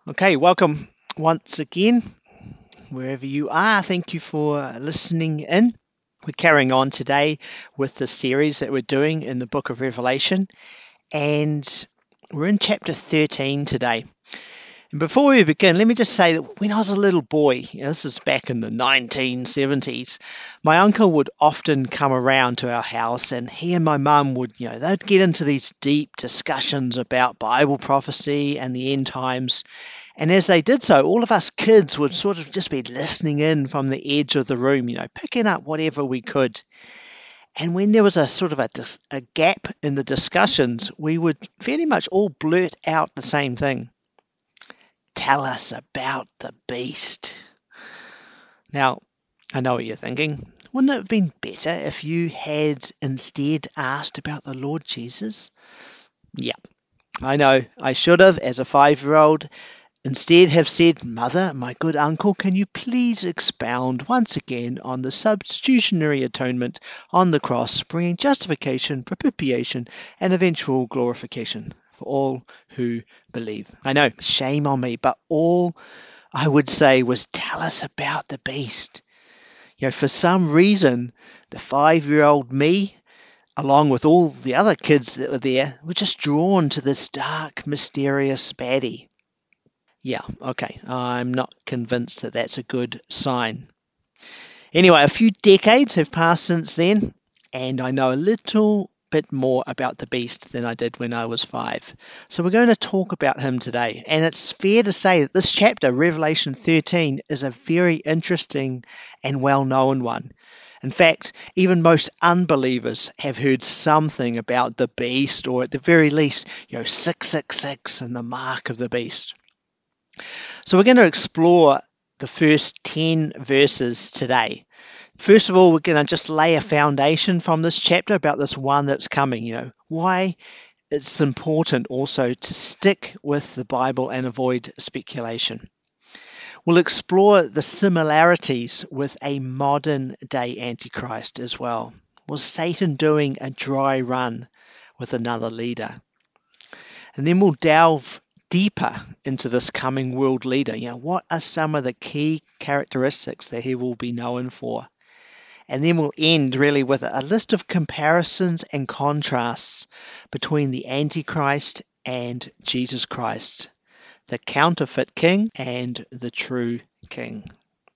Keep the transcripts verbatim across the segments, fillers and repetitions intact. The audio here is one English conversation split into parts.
Okay, welcome once again, wherever you are. Thank you for listening in. We're carrying on today with the series that we're doing in the book of Revelation, and we're in chapter thirteen today. And before we begin, let me just say that when I was a little boy, you know, this is back in the nineteen seventies, my uncle would often come around to our house, and he and my mum would, you know, they'd get into these deep discussions about Bible prophecy and the end times. And as they did so, all of us kids would sort of just be listening in from the edge of the room, you know, picking up whatever we could. And when there was a sort of a, dis- a gap in the discussions, we would fairly much all blurt out the same thing. Tell us about the beast. Now, I know what you're thinking. Wouldn't it have been better if you had instead asked about the Lord Jesus? Yeah, I know. I should have, as a five-year-old, instead have said, Mother, my good uncle, can you please expound once again on the substitutionary atonement on the cross, bringing justification, propitiation, and eventual glorification for all who believe. I know, shame on me, but all I would say was tell us about the beast. You know, for some reason, the five-year-old me, along with all the other kids that were there, were just drawn to this dark, mysterious baddie. Yeah, okay, I'm not convinced that that's a good sign. Anyway, a few decades have passed since then, and I know a little bit more about the beast than I did when I was five. So we're going to talk about him today, and it's fair to say that this chapter, Revelation thirteen, is a very interesting and well-known one. In fact, even most unbelievers have heard something about the beast, or at the very least, you know, six six six and the mark of the beast. So we're going to explore the first ten verses today. First of all, we're going to just lay a foundation from this chapter about this one that's coming, you know, why it's important also to stick with the Bible and avoid speculation. We'll explore the similarities with a modern day Antichrist as well. Was Satan doing a dry run with another leader? And then we'll delve deeper into this coming world leader. You know, what are some of the key characteristics that he will be known for? And then we'll end really with a list of comparisons and contrasts between the Antichrist and Jesus Christ, the counterfeit king and the true king.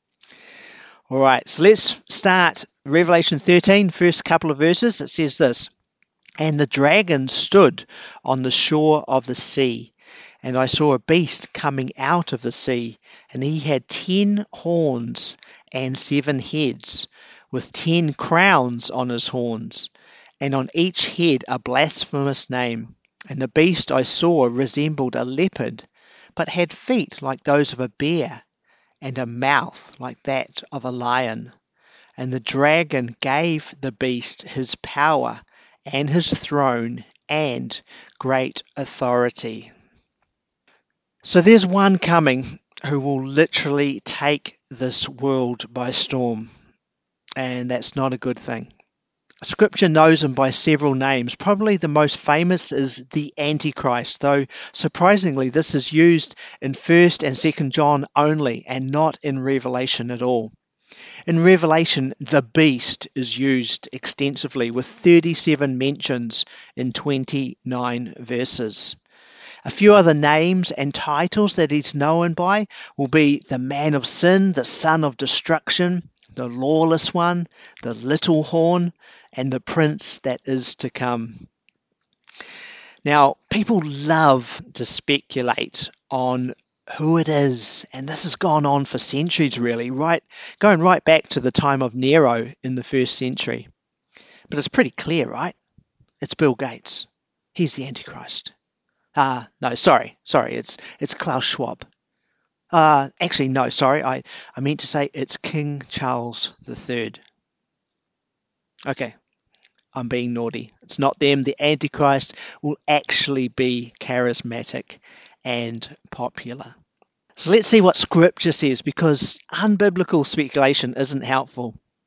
All right, so let's start Revelation thirteen, first couple of verses. It says this, and the dragon stood on the shore of the sea, and I saw a beast coming out of the sea, and he had ten horns and seven heads, with ten crowns on his horns, and on each head a blasphemous name. And the beast I saw resembled a leopard, but had feet like those of a bear, and a mouth like that of a lion. And the dragon gave the beast his power, and his throne, and great authority. So there's one coming who will literally take this world by storm, and that's not a good thing. Scripture knows him by several names. Probably the most famous is the Antichrist, though surprisingly this is used in First and Second John only, and not in Revelation at all. In Revelation, the beast is used extensively, with thirty-seven mentions in twenty-nine verses. A few other names and titles that he's known by will be the man of sin, the son of destruction, the lawless one, the little horn, and the prince that is to come. Now, people love to speculate on who it is, and this has gone on for centuries really, right, going right back to the time of Nero in the first century. But it's pretty clear, right? It's Bill Gates. He's the Antichrist. Ah, uh, no, sorry, sorry, it's it's Klaus Schwab. Uh, actually, no, sorry, I, I meant to say it's King Charles the Third. Okay, I'm being naughty. It's not them. The Antichrist will actually be charismatic and popular. So let's see what Scripture says, because unbiblical speculation isn't helpful.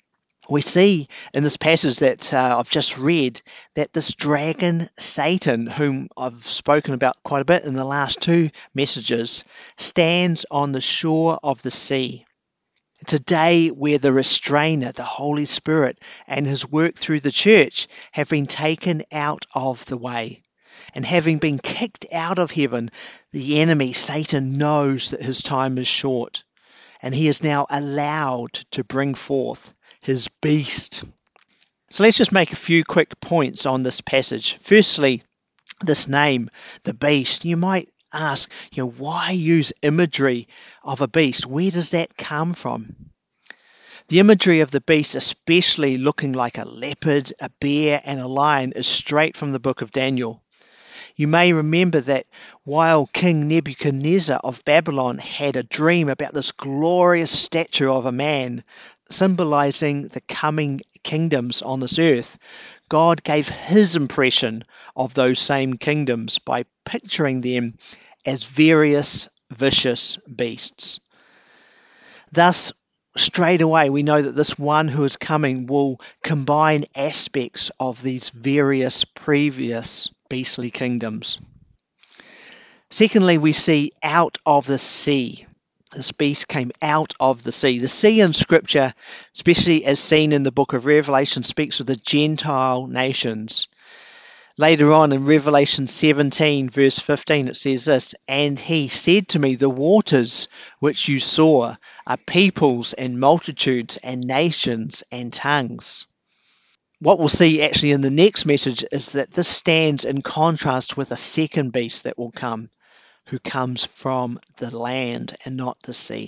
We see in this passage that uh, I've just read that this dragon, Satan, whom I've spoken about quite a bit in the last two messages, stands on the shore of the sea. It's a day where the restrainer, the Holy Spirit, and his work through the church have been taken out of the way. And having been kicked out of heaven, the enemy, Satan, knows that his time is short, and he is now allowed to bring forth his beast. So let's just make a few quick points on this passage. Firstly, this name, the beast. You might ask, you know, why use imagery of a beast? Where does that come from? The imagery of the beast, especially looking like a leopard, a bear, and a lion, is straight from the book of Daniel. You may remember that while King Nebuchadnezzar of Babylon had a dream about this glorious statue of a man, symbolizing the coming kingdoms on this earth, God gave his impression of those same kingdoms by picturing them as various vicious beasts. Thus, straight away, we know that this one who is coming will combine aspects of these various previous beastly kingdoms. Secondly, we see out of the sea. This beast came out of the sea. The sea in Scripture, especially as seen in the book of Revelation, speaks of the Gentile nations. Later on in Revelation seventeen, verse fifteen, it says this, "And he said to me, the waters which you saw are peoples and multitudes and nations and tongues." What we'll see actually in the next message is that this stands in contrast with a second beast that will come, who comes from the land and not the sea.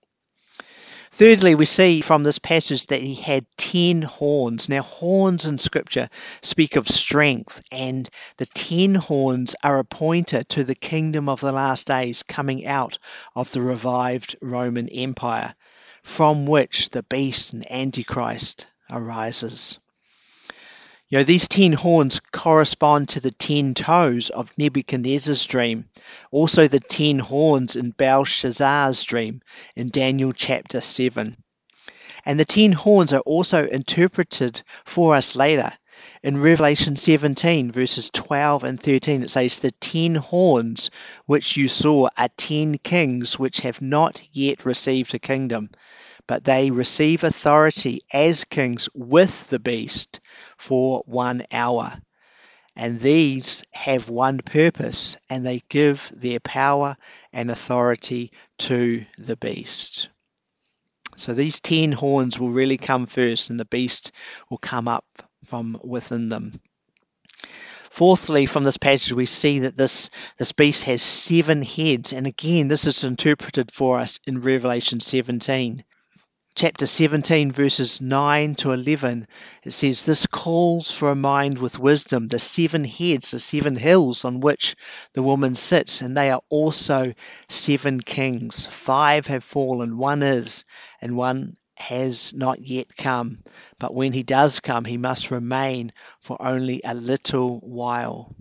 Thirdly, we see from this passage that he had ten horns. Now, horns in Scripture speak of strength, and the ten horns are a pointer to the kingdom of the last days coming out of the revived Roman Empire, from which the beast and Antichrist arises. You know, these ten horns correspond to the ten toes of Nebuchadnezzar's dream, also the ten horns in Belshazzar's dream in Daniel chapter seven. And the ten horns are also interpreted for us later. In Revelation seventeen, verses twelve and thirteen, it says, "The ten horns which you saw are ten kings which have not yet received a kingdom, but they receive authority as kings with the beast for one hour. And these have one purpose, and they give their power and authority to the beast." So these ten horns will really come first, and the beast will come up from within them. Fourthly, from this passage, we see that this, this beast has seven heads. And again, this is interpreted for us in Revelation seventeen. Chapter seventeen, verses nine to eleven, it says, "This calls for a mind with wisdom. The seven heads, the seven hills on which the woman sits, and they are also seven kings. Five have fallen, one is, and one has not yet come. But when he does come, he must remain for only a little while."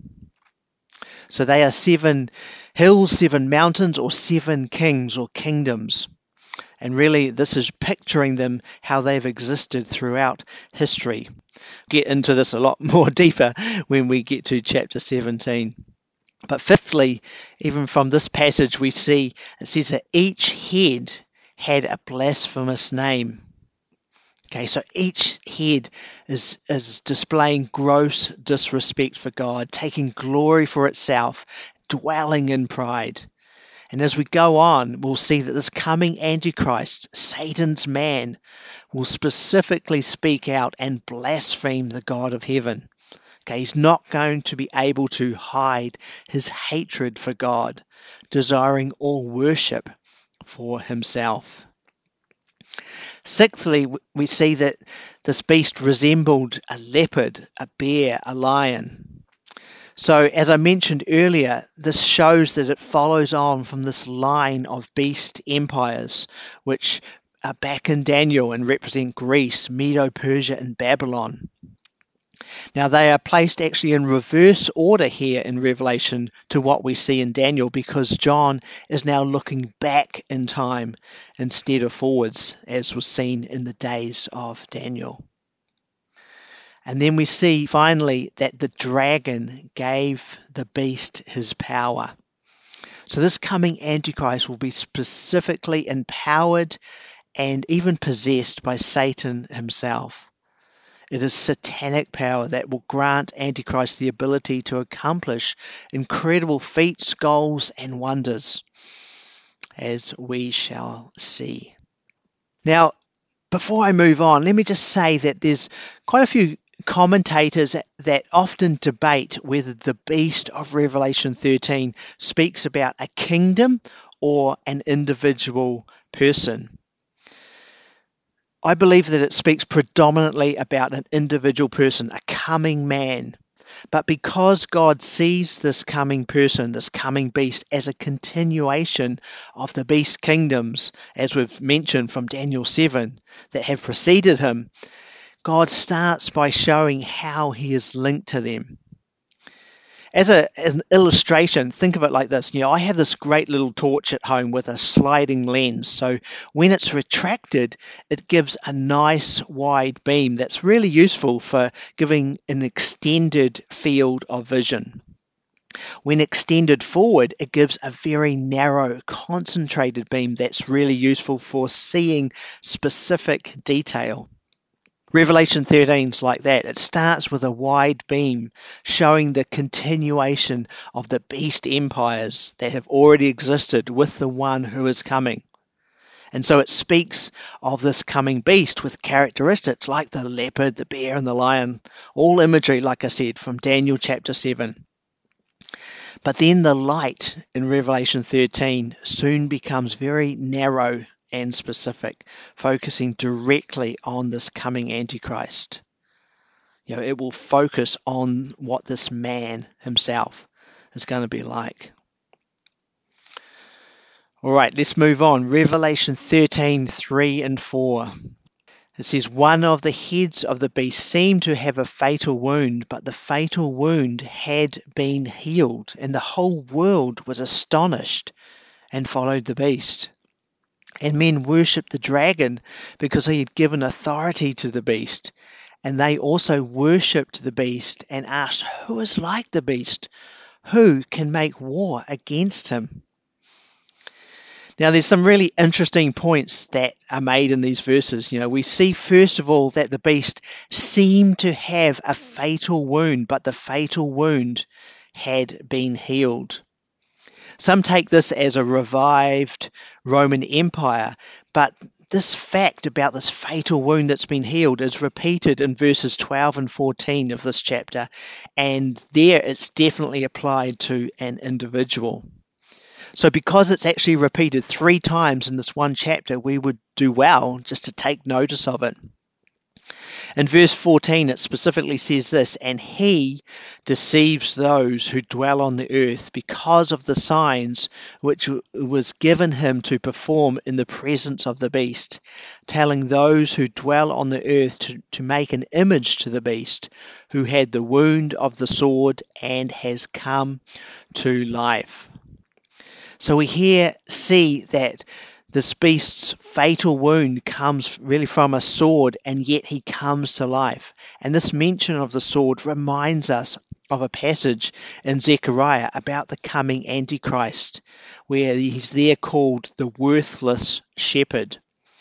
So they are seven hills, seven mountains, or seven kings or kingdoms. And really, this is picturing them, how they've existed throughout history. Get into this a lot more deeper when we get to chapter seventeen. But fifthly, even from this passage, we see it says that each head had a blasphemous name. Okay, so each head is, is displaying gross disrespect for God, taking glory for itself, dwelling in pride. And as we go on, we'll see that this coming Antichrist, Satan's man, will specifically speak out and blaspheme the God of heaven. Okay, he's not going to be able to hide his hatred for God, desiring all worship for himself. Sixthly, we see that this beast resembled a leopard, a bear, a lion. So, as I mentioned earlier, this shows that it follows on from this line of beast empires, which are back in Daniel and represent Greece, Medo-Persia, and Babylon. Now, they are placed actually in reverse order here in Revelation to what we see in Daniel, because John is now looking back in time instead of forwards, as was seen in the days of Daniel. And then we see finally that the dragon gave the beast his power. So this coming Antichrist will be specifically empowered and even possessed by Satan himself. It is satanic power that will grant Antichrist the ability to accomplish incredible feats, goals, and wonders, as we shall see. Now, before I move on, let me just say that there's quite a few commentators that often debate whether the beast of Revelation thirteen speaks about a kingdom or an individual person. I believe that it speaks predominantly about an individual person, a coming man. But because God sees this coming person, this coming beast, as a continuation of the beast kingdoms, as we've mentioned from Daniel seven, that have preceded him, God starts by showing how he is linked to them. As, a, as an illustration, think of it like this. You know, I have this great little torch at home with a sliding lens. So when it's retracted, it gives a nice wide beam that's really useful for giving an extended field of vision. When extended forward, it gives a very narrow, concentrated beam that's really useful for seeing specific detail. Revelation thirteen is like that. It starts with a wide beam showing the continuation of the beast empires that have already existed with the one who is coming. And so it speaks of this coming beast with characteristics like the leopard, the bear, and the lion. All imagery, like I said, from Daniel chapter seven. But then the light in Revelation thirteen soon becomes very narrow and specific, focusing directly on this coming Antichrist. You know, it will focus on what this man himself is going to be like. All right, let's move on. Revelation thirteen, three and four. It says, one of the heads of the beast seemed to have a fatal wound, but the fatal wound had been healed, and the whole world was astonished and followed the beast. And men worshipped the dragon because he had given authority to the beast. And they also worshipped the beast and asked, who is like the beast? Who can make war against him? Now, there's some really interesting points that are made in these verses. You know, we see, first of all, that the beast seemed to have a fatal wound, but the fatal wound had been healed. Some take this as a revived Roman Empire, but this fact about this fatal wound that's been healed is repeated in verses twelve and fourteen of this chapter, and there it's definitely applied to an individual. So because it's actually repeated three times in this one chapter, we would do well just to take notice of it. In verse fourteen, it specifically says this, and he deceives those who dwell on the earth because of the signs which was given him to perform in the presence of the beast, telling those who dwell on the earth to, to make an image to the beast, who had the wound of the sword and has come to life. So we here see that this beast's fatal wound comes really from a sword, and yet he comes to life. And this mention of the sword reminds us of a passage in Zechariah about the coming Antichrist, where he's there called the worthless shepherd.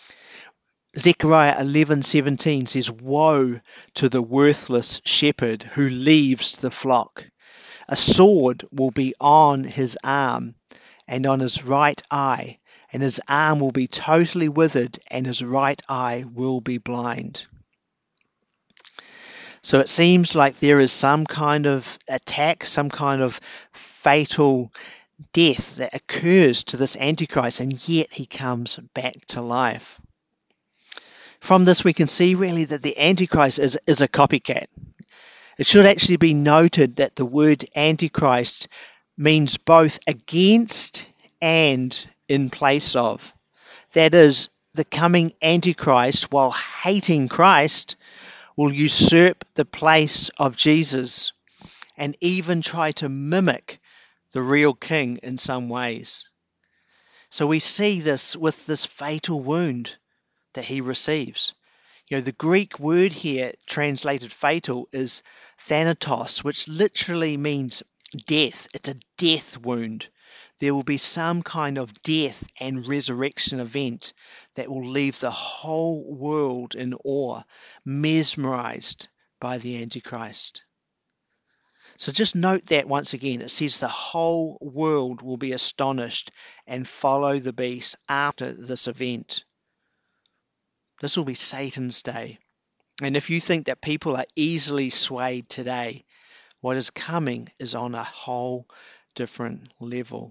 Zechariah eleven seventeen says, woe to the worthless shepherd who leaves the flock. A sword will be on his arm and on his right eye, and his arm will be totally withered, and his right eye will be blind. So it seems like there is some kind of attack, some kind of fatal death that occurs to this Antichrist, and yet he comes back to life. From this we can see really that the Antichrist is, is a copycat. It should actually be noted that the word Antichrist means both against and in place of. That is, the coming Antichrist, while hating Christ, will usurp the place of Jesus and even try to mimic the real king in some ways. So we see this with this fatal wound that he receives. You know, the Greek word here translated fatal is thanatos, which literally means death. It's a death wound. There will be some kind of death and resurrection event that will leave the whole world in awe, mesmerized by the Antichrist. So just note that once again, it says the whole world will be astonished and follow the beast after this event. This will be Satan's day. And if you think that people are easily swayed today, what is coming is on a whole different level.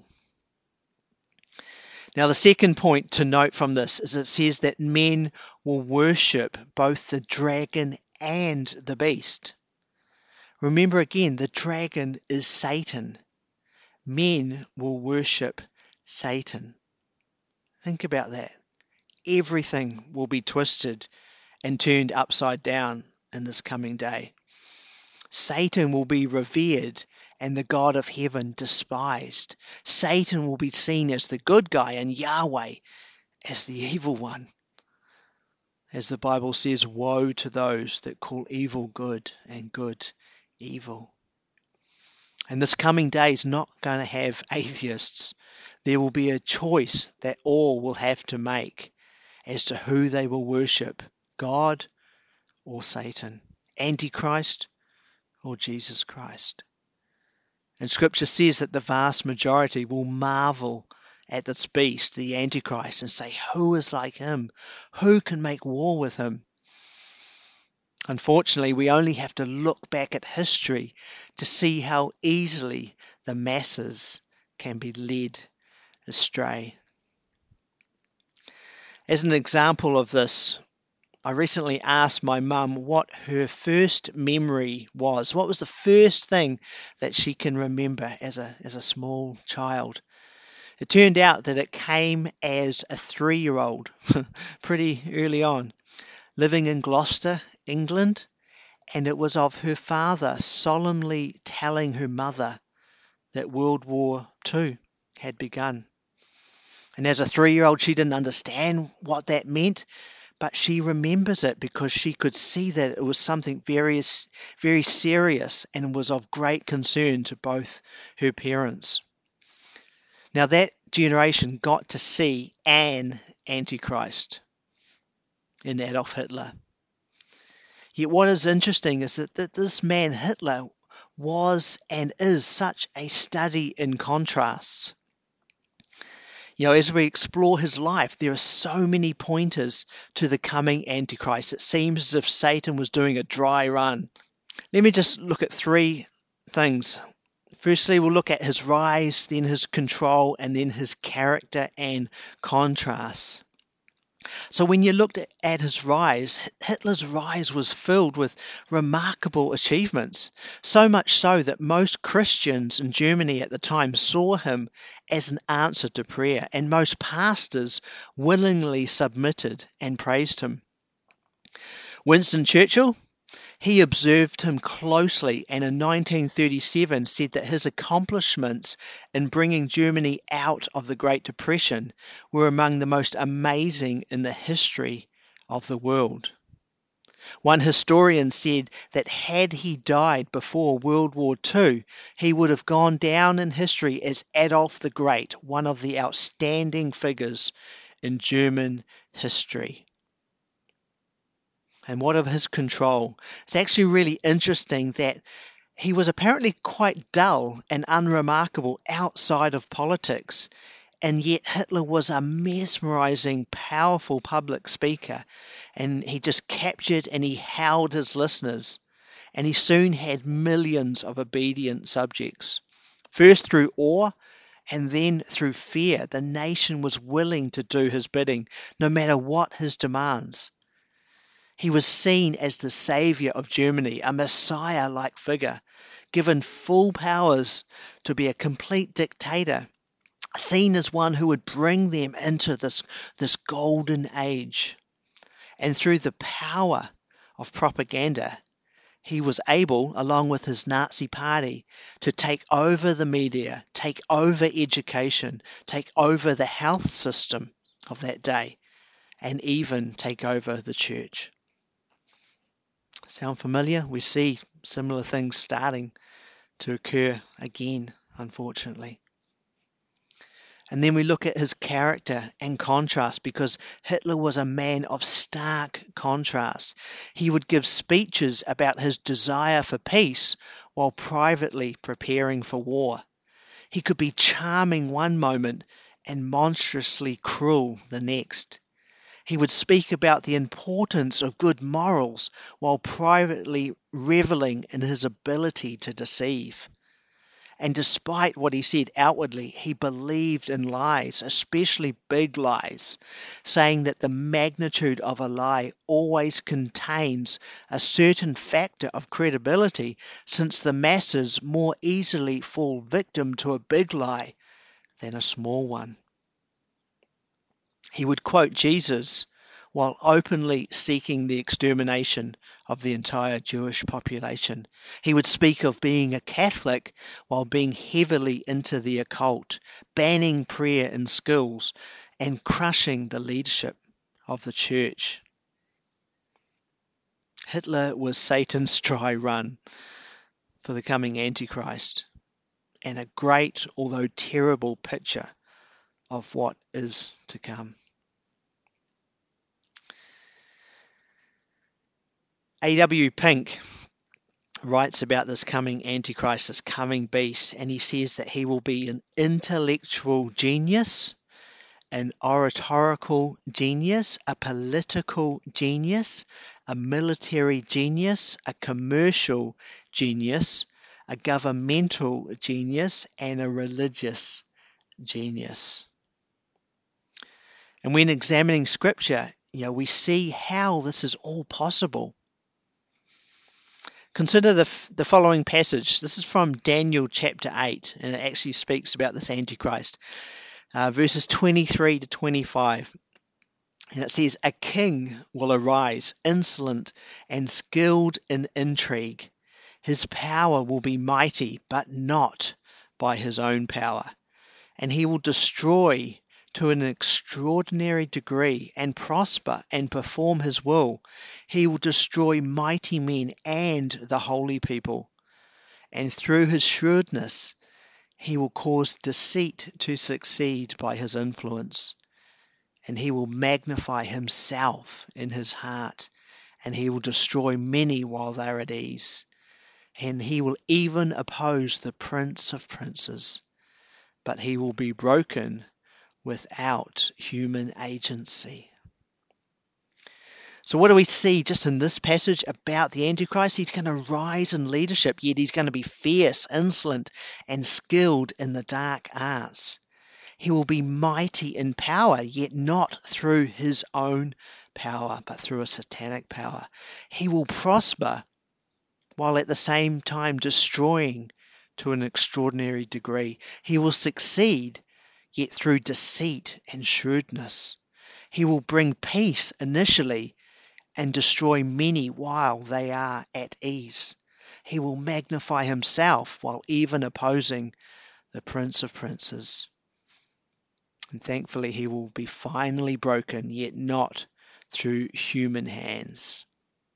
Now, the second point to note from this is it says that men will worship both the dragon and the beast. Remember again, the dragon is Satan. Men will worship Satan. Think about that. Everything will be twisted and turned upside down in this coming day. Satan will be revered and the God of heaven despised. Satan will be seen as the good guy and Yahweh as the evil one. As the Bible says, woe to those that call evil good and good evil. And this coming day is not going to have atheists. There will be a choice that all will have to make as to who they will worship, God or Satan, Antichrist or Jesus Christ. And Scripture says that the vast majority will marvel at this beast, the Antichrist, and say, who is like him? Who can make war with him? Unfortunately, we only have to look back at history to see how easily the masses can be led astray. As an example of this, I recently asked my mum what her first memory was. What was the first thing that she can remember as a, as a small child? It turned out that it came as a three-year-old, pretty early on, living in Gloucester, England, and it was of her father solemnly telling her mother that World War Two had begun. And as a three-year-old, she didn't understand what that meant, but she remembers it because she could see that it was something very, very serious and was of great concern to both her parents. Now that generation got to see an Antichrist in Adolf Hitler. Yet what is interesting is that, that this man Hitler was and is such a study in contrasts. You know, as we explore his life, there are so many pointers to the coming Antichrist. It seems as if Satan was doing a dry run. Let me just look at three things. Firstly, we'll look at his rise, then his control, and then his character and contrasts. So when you looked at his rise, Hitler's rise was filled with remarkable achievements, so much so that most Christians in Germany at the time saw him as an answer to prayer, and most pastors willingly submitted and praised him. Winston Churchill, he observed him closely and in nineteen thirty-seven said that his accomplishments in bringing Germany out of the Great Depression were among the most amazing in the history of the world. One historian said that had he died before World War Two, he would have gone down in history as Adolf the Great, one of the outstanding figures in German history. And what of his control? It's actually really interesting that he was apparently quite dull and unremarkable outside of politics, and yet Hitler was a mesmerizing, powerful public speaker, and he just captured and he held his listeners, and he soon had millions of obedient subjects. First through awe, and then through fear, the nation was willing to do his bidding, no matter what his demands. He was seen as the savior of Germany, a Messiah-like figure, given full powers to be a complete dictator, seen as one who would bring them into this, this golden age. And through the power of propaganda, he was able, along with his Nazi party, to take over the media, take over education, take over the health system of that day, and even take over the church. Sound familiar? We see similar things starting to occur again, unfortunately. And then we look at his character and contrast, because Hitler was a man of stark contrast. He would give speeches about his desire for peace while privately preparing for war. He could be charming one moment and monstrously cruel the next. He would speak about the importance of good morals while privately reveling in his ability to deceive. And despite what he said outwardly, he believed in lies, especially big lies, saying that the magnitude of a lie always contains a certain factor of credibility, since the masses more easily fall victim to a big lie than a small one. He would quote Jesus while openly seeking the extermination of the entire Jewish population. He would speak of being a Catholic while being heavily into the occult, banning prayer in schools, and crushing the leadership of the church. Hitler was Satan's dry run for the coming Antichrist, and a great, although terrible, picture of what is to come. A W Pink writes about this coming Antichrist, this coming beast, and he says that he will be an intellectual genius, an oratorical genius, a political genius, a military genius, a commercial genius, a governmental genius, and a religious genius. And when examining Scripture, you know, we see how this is all possible. Consider the, the following passage. This is from Daniel chapter eight, and it actually speaks about this Antichrist. Uh, verses twenty-three to twenty-five. And it says, "A king will arise, insolent and skilled in intrigue. His power will be mighty, but not by his own power. And he will destroy to an extraordinary degree, and prosper and perform his will. He will destroy mighty men and the holy people. And through his shrewdness, he will cause deceit to succeed by his influence. And he will magnify himself in his heart, and he will destroy many while they are at ease. And he will even oppose the Prince of Princes, but he will be broken without human agency." So what do we see just in this passage about the Antichrist? He's going to rise in leadership, yet he's going to be fierce, insolent, and skilled in the dark arts. He will be mighty in power, yet not through his own power, but through a satanic power. He will prosper, while at the same time destroying to an extraordinary degree. He will succeed, yet through deceit and shrewdness. He will bring peace initially and destroy many while they are at ease. He will magnify himself while even opposing the Prince of Princes. And thankfully he will be finally broken, yet not through human hands.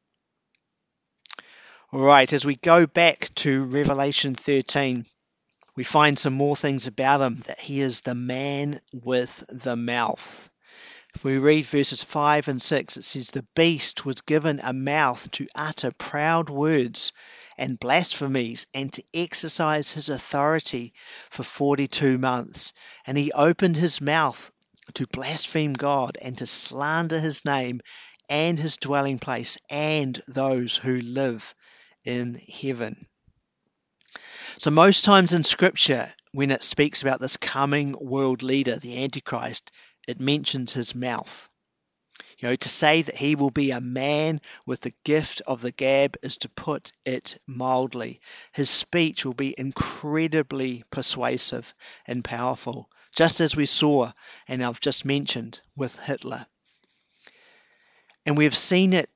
All right, as we go back to Revelation thirteen, we find some more things about him, that he is the man with the mouth. If we read verses five and six, it says, "The beast was given a mouth to utter proud words and blasphemies, and to exercise his authority for forty-two months. And he opened his mouth to blaspheme God and to slander his name and his dwelling place and those who live in heaven." So most times in Scripture, when it speaks about this coming world leader, the Antichrist, it mentions his mouth. You know, to say that he will be a man with the gift of the gab is to put it mildly. His speech will be incredibly persuasive and powerful, just as we saw, and I've just mentioned, with Hitler. And we've seen it,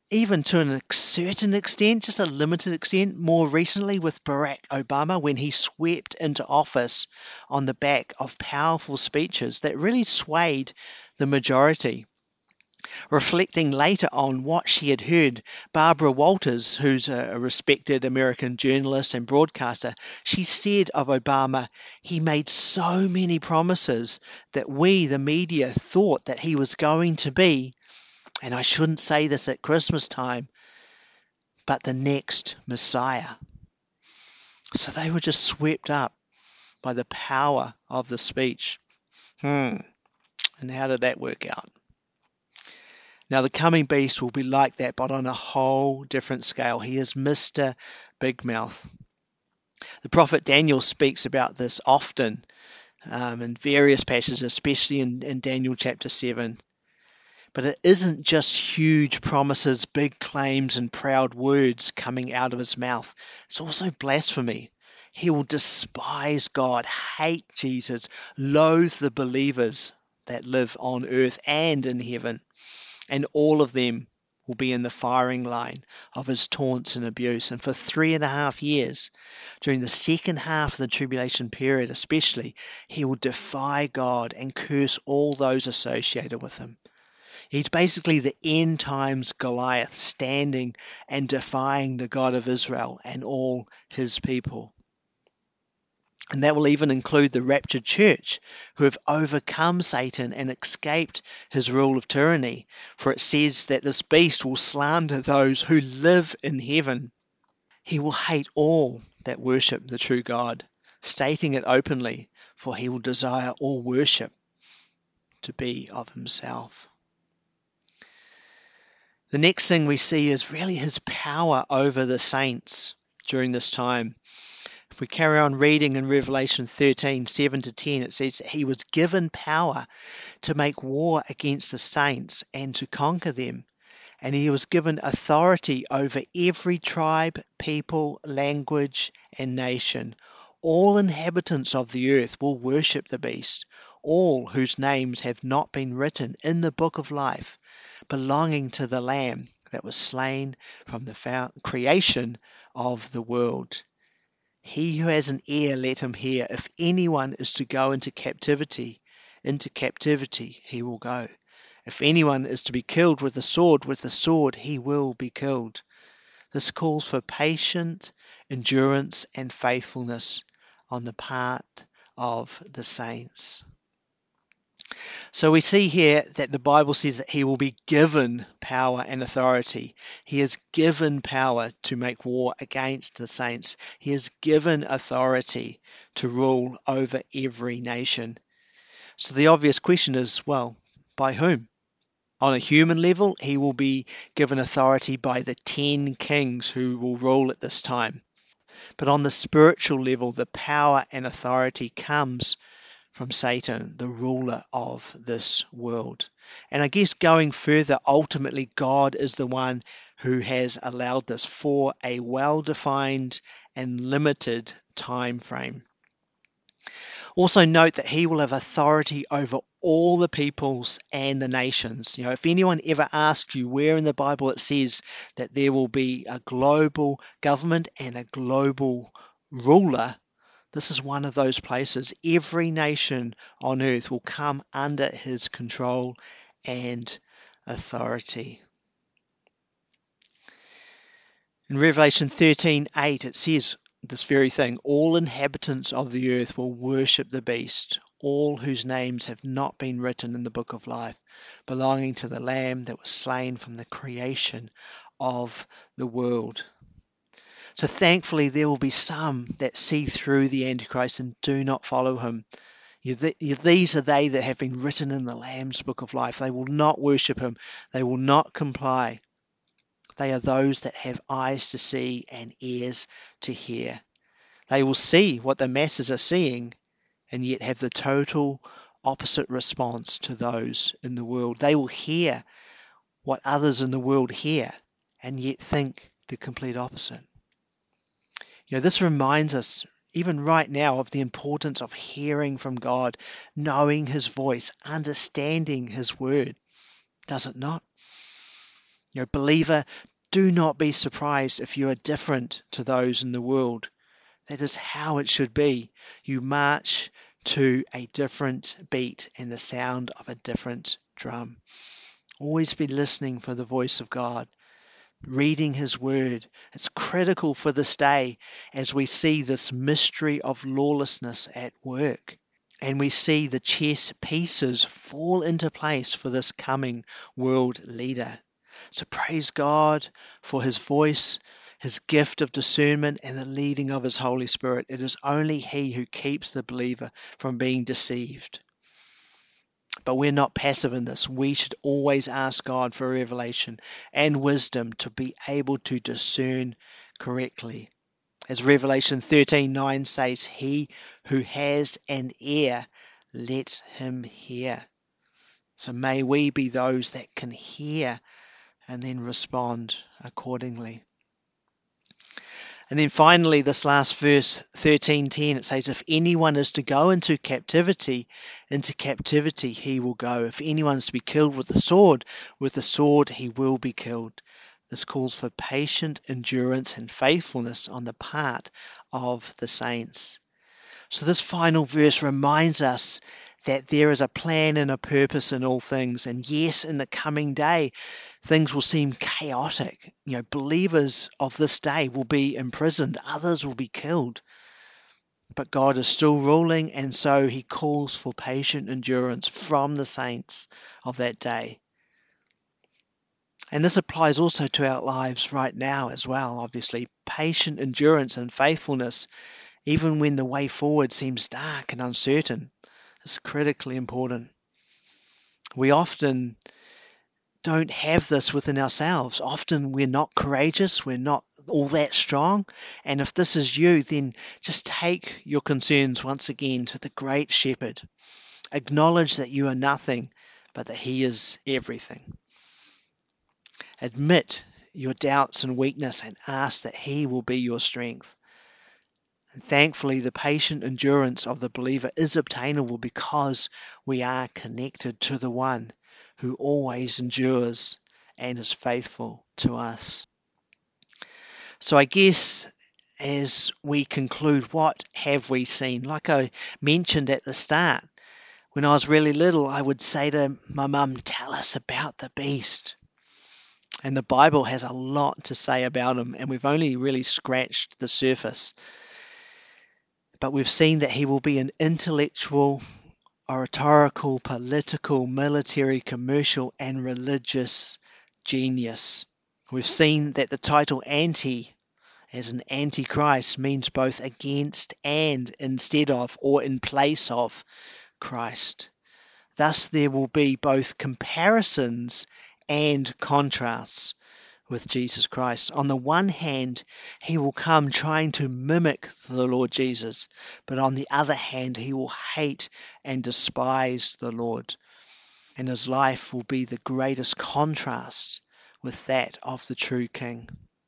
even to a certain extent, just a limited extent, more recently with Barack Obama when he swept into office on the back of powerful speeches that really swayed the majority. Reflecting later on what she had heard, Barbara Walters, who's a respected American journalist and broadcaster, she said of Obama, he made so many promises that we, the media, thought that he was going to be, and I shouldn't say this at Christmas time, but the next Messiah. So they were just swept up by the power of the speech. Hmm. And how did that work out? Now, the coming beast will be like that, but on a whole different scale. He is Mister Big Mouth. The prophet Daniel speaks about this often um, in various passages, especially in, in Daniel chapter seven. But it isn't just huge promises, big claims, and proud words coming out of his mouth. It's also blasphemy. He will despise God, hate Jesus, loathe the believers that live on earth and in heaven. And all of them will be in the firing line of his taunts and abuse. And for three and a half years, during the second half of the tribulation period especially, he will defy God and curse all those associated with him. He's basically the end times Goliath, standing and defying the God of Israel and all his people. And that will even include the raptured church, who have overcome Satan and escaped his rule of tyranny. For it says that this beast will slander those who live in heaven. He will hate all that worship the true God, stating it openly, for he will desire all worship to be of himself. The next thing we see is really his power over the saints during this time. If we carry on reading in Revelation thirteen, seven to ten, it says that he was given power to make war against the saints and to conquer them. And he was given authority over every tribe, people, language, and nation. All inhabitants of the earth will worship the beast, all whose names have not been written in the book of life, belonging to the Lamb that was slain from the creation of the world. He who has an ear, let him hear. If anyone is to go into captivity, into captivity he will go. If anyone is to be killed with the sword, with the sword he will be killed. This calls for patient endurance and faithfulness on the part of the saints. So we see here that the Bible says that he will be given power and authority. He is given power to make war against the saints. He is given authority to rule over every nation. So the obvious question is, well, by whom? On a human level, he will be given authority by the ten kings who will rule at this time. But on the spiritual level, the power and authority comes from Satan, the ruler of this world. And I guess going further, ultimately God is the one who has allowed this for a well-defined and limited time frame. Also note that he will have authority over all the peoples and the nations. You know, if anyone ever asks you where in the Bible it says that there will be a global government and a global ruler, this is one of those places. Every nation on earth will come under his control and authority. In Revelation thirteen eight, it says this very thing: all inhabitants of the earth will worship the beast, all whose names have not been written in the book of life, belonging to the Lamb that was slain from the creation of the world. So thankfully there will be some that see through the Antichrist and do not follow him. These are they that have been written in the Lamb's book of life. They will not worship him. They will not comply. They are those that have eyes to see and ears to hear. They will see what the masses are seeing and yet have the total opposite response to those in the world. They will hear what others in the world hear and yet think the complete opposite. You know, this reminds us, even right now, of the importance of hearing from God, knowing his voice, understanding his word. Does it not? You know, believer, do not be surprised if you are different to those in the world. That is how it should be. You march to a different beat and the sound of a different drum. Always be listening for the voice of God, reading His Word. It's critical for this day as we see this mystery of lawlessness at work. And we see the chess pieces fall into place for this coming world leader. So praise God for His voice, His gift of discernment, and the leading of His Holy Spirit. It is only He who keeps the believer from being deceived. But we're not passive in this. We should always ask God for revelation and wisdom to be able to discern correctly. As Revelation thirteen nine says, he who has an ear, let him hear. So may we be those that can hear and then respond accordingly. And then finally, this last verse, thirteen ten, it says, if anyone is to go into captivity, into captivity he will go. If anyone is to be killed with the sword, with the sword he will be killed. This calls for patient endurance and faithfulness on the part of the saints. So this final verse reminds us that there is a plan and a purpose in all things. And yes, in the coming day, things will seem chaotic. You know, believers of this day will be imprisoned. Others will be killed. But God is still ruling, and so He calls for patient endurance from the saints of that day. And this applies also to our lives right now as well, obviously. Patient endurance and faithfulness, even when the way forward seems dark and uncertain, is critically important. We often don't have this within ourselves. Often we're not courageous, we're not all that strong. And if this is you, then just take your concerns once again to the great shepherd. Acknowledge that you are nothing, but that He is everything. Admit your doubts and weakness and ask that He will be your strength. And thankfully, the patient endurance of the believer is obtainable because we are connected to the one who always endures and is faithful to us. So I guess as we conclude, what have we seen? Like I mentioned at the start, when I was really little, I would say to my mum, tell us about the beast. And the Bible has a lot to say about him, and we've only really scratched the surface. But we've seen that he will be an intellectual, oratorical, political, military, commercial, and religious genius. We've seen that the title anti, as an antichrist, means both against and instead of or in place of Christ. Thus there will be both comparisons and contrasts with Jesus Christ. On the one hand, he will come trying to mimic the Lord Jesus, but on the other hand, he will hate and despise the Lord, and his life will be the greatest contrast with that of the true King.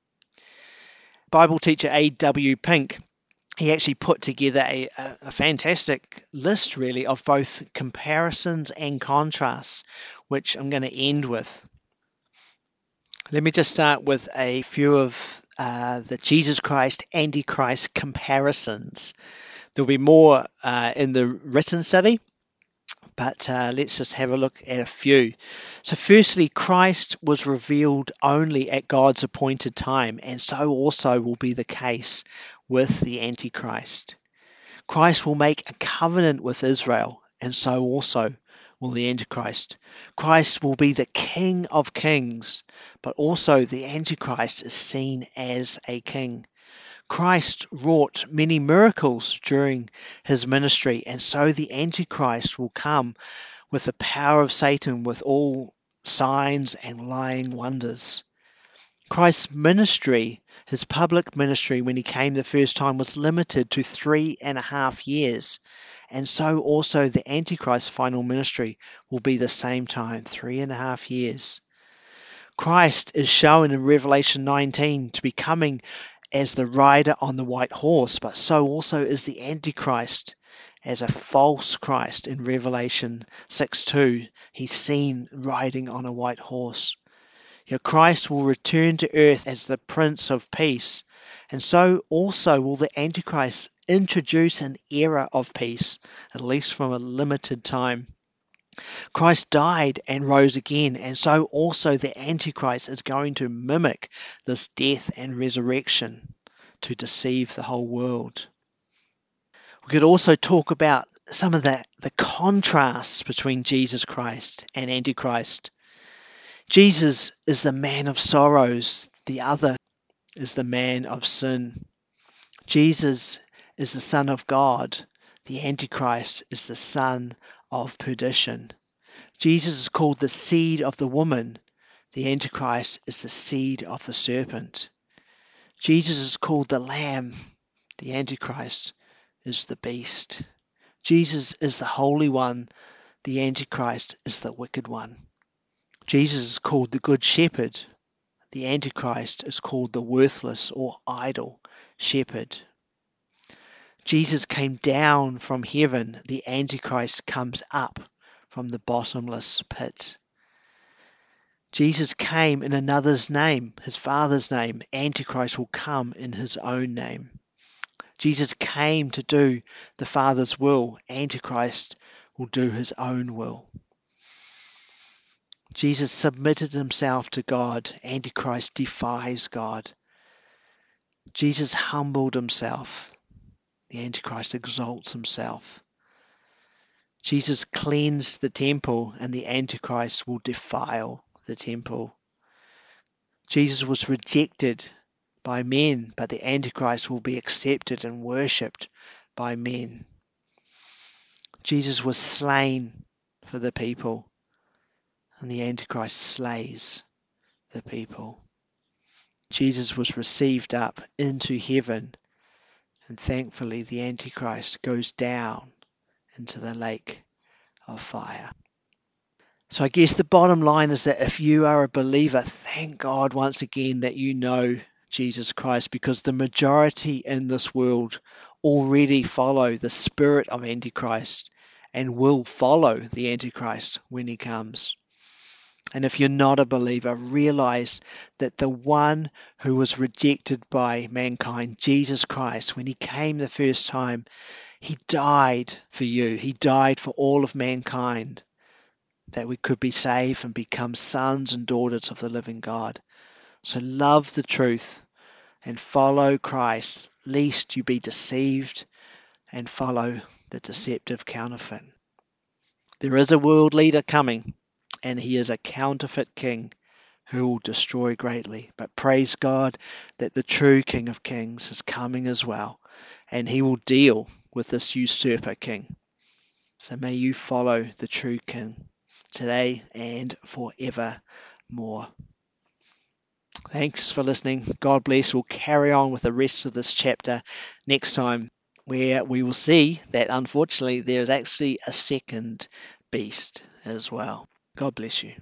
Bible teacher A W Pink, he actually put together a, a, a fantastic list, really, of both comparisons and contrasts, which I'm going to end with. Let me just start with a few of uh, the Jesus Christ, Antichrist comparisons. There'll be more uh, in the written study, but uh, let's just have a look at a few. So firstly, Christ was revealed only at God's appointed time, and so also will be the case with the Antichrist. Christ will make a covenant with Israel, and so also will the Antichrist. Christ will be the King of kings, but also the Antichrist is seen as a king. Christ wrought many miracles during his ministry, and so the Antichrist will come with the power of Satan with all signs and lying wonders. Christ's ministry, his public ministry when he came the first time, was limited to three and a half years. And so also the Antichrist's final ministry will be the same time, three and a half years. Christ is shown in Revelation nineteen to be coming as the rider on the white horse, but so also is the Antichrist as a false Christ in Revelation six two. He's seen riding on a white horse. Your Christ will return to earth as the Prince of Peace, and so also will the Antichrist introduce an era of peace, at least for a limited time. Christ died and rose again, and so also the Antichrist is going to mimic this death and resurrection to deceive the whole world. We could also talk about some of the, the contrasts between Jesus Christ and Antichrist. Jesus is the man of sorrows, the other is the man of sin. Jesus is the Son of God, the Antichrist is the son of perdition. Jesus is called the seed of the woman, the Antichrist is the seed of the serpent. Jesus is called the Lamb, the Antichrist is the beast. Jesus is the Holy One, the Antichrist is the wicked one. Jesus is called the Good Shepherd, the Antichrist is called the worthless or idle shepherd. Jesus came down from heaven, the Antichrist comes up from the bottomless pit. Jesus came in another's name, his Father's name. Antichrist will come in his own name. Jesus came to do the Father's will. Antichrist will do his own will. Jesus submitted himself to God. Antichrist defies God. Jesus humbled himself. The Antichrist exalts himself. Jesus cleansed the temple, and the Antichrist will defile the temple. Jesus was rejected by men, but the Antichrist will be accepted and worshipped by men. Jesus was slain for the people, and the Antichrist slays the people. Jesus was received up into heaven, and thankfully the Antichrist goes down into the lake of fire. So I guess the bottom line is that if you are a believer, thank God once again that you know Jesus Christ, because the majority in this world already follow the spirit of Antichrist and will follow the Antichrist when he comes. And if you're not a believer, realize that the one who was rejected by mankind, Jesus Christ, when he came the first time, he died for you. He died for all of mankind, that we could be saved and become sons and daughters of the living God. So love the truth and follow Christ, lest you be deceived and follow the deceptive counterfeit. There is a world leader coming, and he is a counterfeit king who will destroy greatly. But praise God that the true King of Kings is coming as well, and he will deal with this usurper king. So may you follow the true King today and forevermore. Thanks for listening. God bless. We'll carry on with the rest of this chapter next time, where we will see that unfortunately there is actually a second beast as well. God bless you.